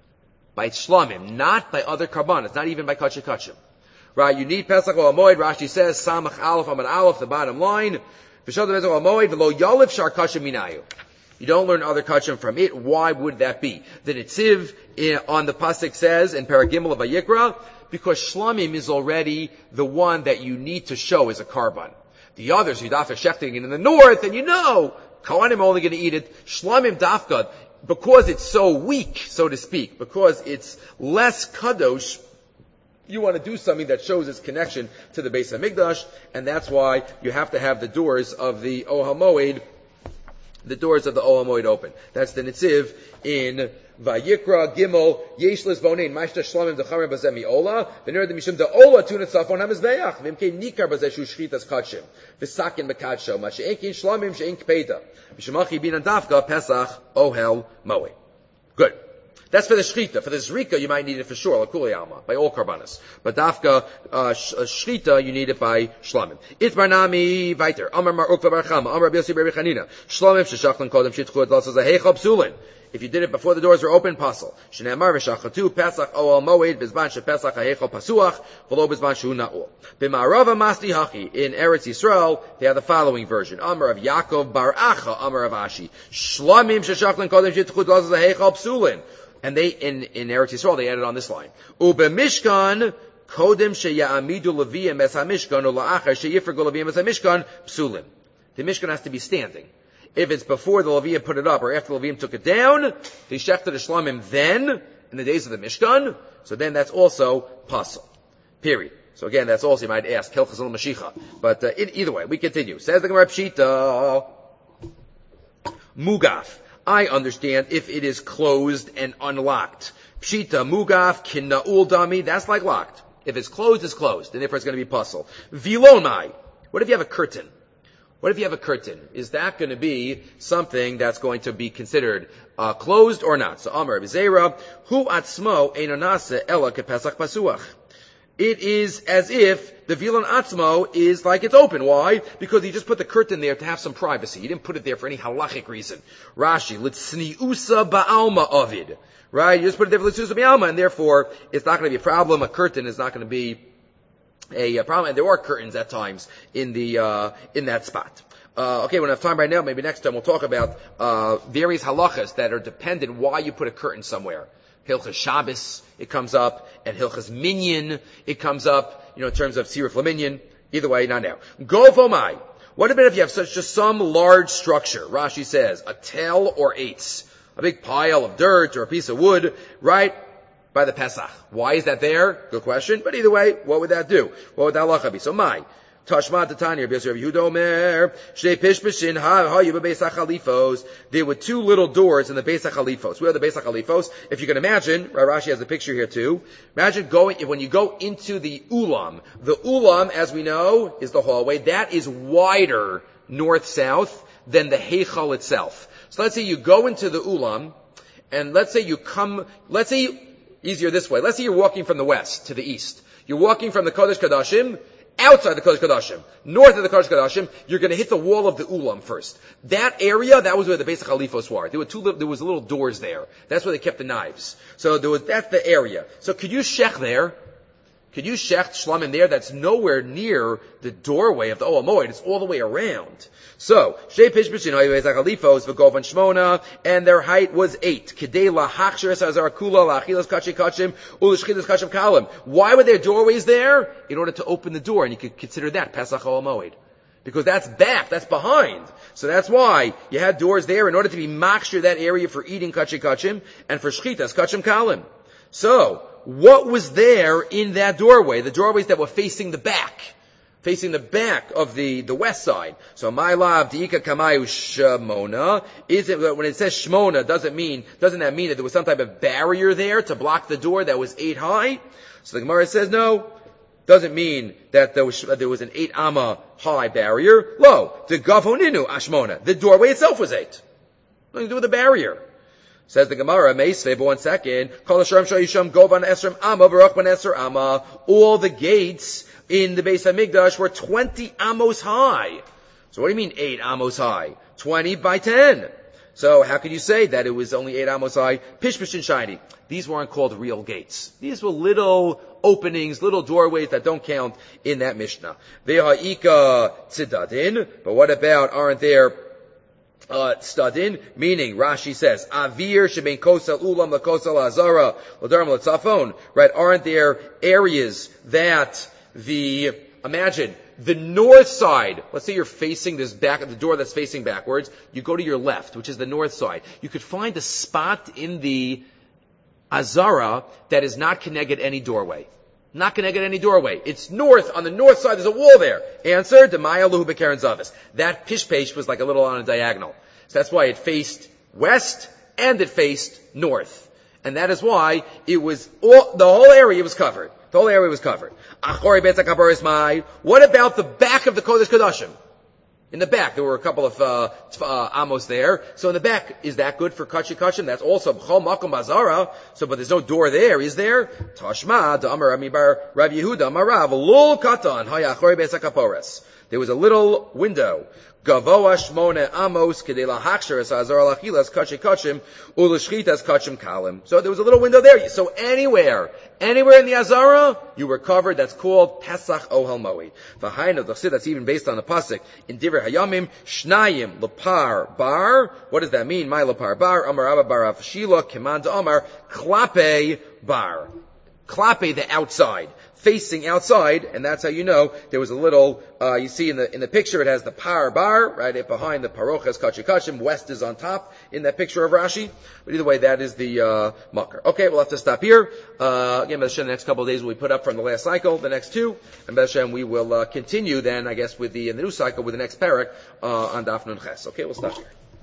By Shlamim, not by other Karbanos, not even by Kachim Kachim. Right, you need Pesach Oel Moed. Rashi says, Samach Aleph Amad Aleph, the bottom line. V'shal Pesach Oel Moed, v'lo yalif shar kachim minayu. You don't learn other kachim from it. Why would that be? The Netziv on the pasuk says in Paragimel of Vayikra, because Shlamim is already the one that you need to show as a karban. The others, Yudafka Shechting in the north, and Kohanim are only going to eat it. Shlamim Dafka, because it's so weak, so to speak, because it's less kadosh, you want to do something that shows its connection to the Beis HaMikdash, and that's why you have to have the doors of the Ohel Moed, the doors of the Ohel Moed open. That's the Netziv in Vayikra Gimel Yeshlis Bonein Ma'ashta Shlamim Decharim Bazemi Ola V'ner Mishum De'Ola Tunat Safon HaMizbeach V'imkein Nikar Bazeshu Shchitas Kachim V'sakin Mekadsho Ma'she'enkin Shlamim She'en Kpeda V'shemachi Binan Dafka Pesach Ohel Moed. Good. That's for the Shchita. For the Zrika, you might need it for sure, L'kulei Alma, by all Karbanas. But Dafka, Shchita, you need it by Shlamim. Itmar Nami, Viter. Amar Mar Ukva Bar Chama, Amar Rabbi Yossi Bar Chanina. Shlamim, Sheshachlan Kodem, Shitchu Et Lasas HaHeichal Psulin. If you did it before the doors were open, pasul. Shneamar v'shachatu Pesach Oel Moed bizman shepesach HaHeichal Pasuach v'lo bizman shehu na'ul. B'ma'arava Masti Hachi. In Eretz Yisrael, they have the following version. Amar of Yaakov Bar Acha, Amar of Ashi. Shlamim Sheshachlan Kodem, Shitchu Et Lasas HaHeichal Psulin. And they, in Eretz Yisrael, they added on this line. Ube Mishkan, Kodem sheya'amidu leviyim es ha-mishkan, or la'achar sheyifregu leviyim es ha-mishkan, psulim. The Mishkan has to be standing. If it's before the Leviyim put it up, or after the Leviyim took it down, they shechted the Shlamim then, in the days of the Mishkan, so then that's also pasul. Period. So again, that's also, you might ask, Hilchas al-Mashicha. But either way, we continue. Says the Gemara Pshita, Mugaf. I understand if it is closed and unlocked. Pshita, mugaf, kinna'ul dami, that's like locked. If it's closed, it's closed, and therefore it's going to be puzzle. Vilonai. What if you have a curtain? What if you have a curtain? Is that going to be something that's going to be considered closed or not? So Amar Bizera, hu atzmo einonase ela kepesach pasuach. It is as if the Vilon Atzmo is like it's open. Why? Because he just put the curtain there to have some privacy. He didn't put it there for any halachic reason. Rashi, Litzniusa ba'alma ovid. Right? You just put it there for Litzniusa ba'alma, and therefore it's not going to be a problem. A curtain is not going to be a problem. And there are curtains at times in that spot. Okay, we don't have time right now. Maybe next time we'll talk about various halachas that are dependent why you put a curtain somewhere. Hilchas Shabbos, it comes up, and Hilchas Minyan, it comes up, in terms of Siruf LaMinyan. Either way, not now. Go Vomai. What about if you have just some large structure? Rashi says, a tel or eitz. A big pile of dirt or a piece of wood, right by the Pesach. Why is that there? Good question. But either way, what would that do? What would that halacha be? So Tashma Tatanya, Rabbi Yehuda Omer, Shnei Pishpishin Hayu Beis HaChalifos. There were two little doors in the Beis HaChalifos. Where are the Beis HaChalifos? If you can imagine, Rashi has a picture here too. Imagine when you go into the Ulam. The Ulam, as we know, is the hallway. That is wider north-south than the Heichal itself. So let's say you go into the Ulam, and let's say easier this way. Let's say you're walking from the west to the east. You're walking from the Kodesh Kodashim outside the Kodesh Kodashim, north of the Kodesh Kodashim, you're going to hit the wall of the Ulam first. That area, that was where the Beis HaChalifos were. There was little doors there. That's where they kept the knives. So that's the area. So could you shech there? Could you shech shlamim there? That's nowhere near the doorway of the Ohel Moed. It's all the way around. So, Shei Pishpishin Beis HaChalifos v'Govan Shmona, and their height was 8. Kedei lahachshir es hazar kula la'achilas kachim kachim u'l'shchilas kachim kalim. Why were there doorways there? In order to open the door, and you could consider that Pesach Ohel Moed. Because that's back, that's behind. So that's why you had doors there in order to be machshir that area for eating kachim kachim and for shchitas kachim kalim. So, what was there in that doorway? The doorways that were facing the back of the west side. So my lav diika kamayu shmona. Is it when it says shmona? Doesn't that mean that there was some type of barrier there to block the door that was 8 high? So the Gemara says no. doesn't mean that there was an 8 amma high barrier. Lo, the gavoninu ashmona. The doorway itself was 8. Nothing to do with the barrier. Says the Gemara, Meisve, but 1 second. All the gates in the Beis HaMikdash were 20 amos high. So what do you mean 8 amos high? 20 by 10. So how could you say that it was only 8 amos high? Pishpish and shiny. These weren't called real gates. These were little openings, little doorways that don't count in that Mishnah. Ve'ha'ika tzidadin. But what about, aren't there stadin? Meaning, Rashi says, avir shebein kosel ulam lakosel azara l'darm l'tzafon. Right? Aren't there areas that imagine, the north side, let's say you're facing this back of the door that's facing backwards, you go to your left, which is the north side. You could find a spot in the Azara that is not connected any doorway. Not connected any doorway. It's north, on the north side, there's a wall there. Answer, Demaya Luhu Bekaren Zavis. That pishpesh was like a little on a diagonal. So that's why it faced west and it faced north. And that is why it was the whole area was covered. The whole area was covered. What about the back of the Kodesh Kodashim? In the back, there were a couple of amos there. So in the back, is that good for Kachi Kachim? That's also B'chol Makom Bazara. So, but there's no door there, is there? Tashma, Da'amar Amibar Rav Yehuda, Marav, Lul Katan, Hayachori Beis HaKaporos. There was a little window. Gavoa Shmone Amos Kedela Hakshar as Azar Lachilas Kachi Kachim Ulashchitas Kachim Kalim. So there was a little window there. So anywhere in the Azara, you were covered. That's called Pesach Ohel Moed. V'hainu d'chsid, that's even based on the pasuk in Divrei Hayamim. Shnayim lepar bar. What does that mean? My lepar bar. Amar Abba bar Avshila Keman Amar Klape bar. Klape, the outside. Facing outside, and that's how you know there was a little, you see in the picture it has the par bar, right, behind the parochas kachikachim, west is on top in that picture of Rashi. But either way, that is the mucker. Okay, we'll have to stop here. Again, B'ez Hashem, the next couple of days will be put up from the last cycle, the next 2, and B'ez Hashem, we will continue then, I guess, in the new cycle with the next parak on Daf Nun Ches. Okay, we'll stop here.